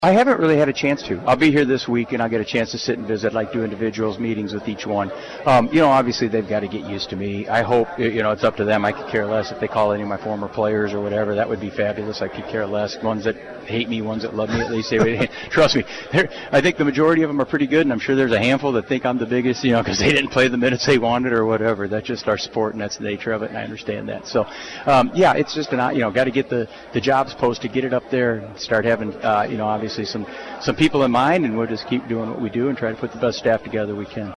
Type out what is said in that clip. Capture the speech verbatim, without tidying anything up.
I haven't really had a chance to. I'll be here this week, and I'll get a chance to sit and visit, like do individuals meetings with each one. Um, you know, obviously they've got to get used to me. I hope, you know, it's up to them. I could care less if they call any of my former players or whatever. That would be fabulous. I could care less. Ones that hate me, ones that love me, at least. They, trust me, I think the majority of them are pretty good, and I'm sure there's a handful that think I'm the biggest, you know, because they didn't play the minutes they wanted or whatever. That's just our sport, and that's the nature of it, and I understand that. So, um, yeah, it's just an, you know, got to get the, the jobs posted, get it up there, and start having, uh, you know, obviously some, some people in mind, and we'll just keep doing what we do and try to put the best staff together we can.